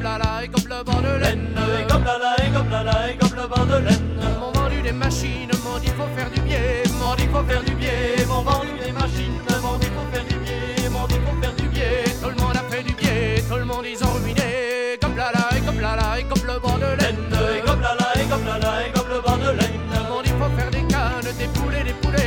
la la et comme le vent de laine. Et comme la la, et comme la la, et comme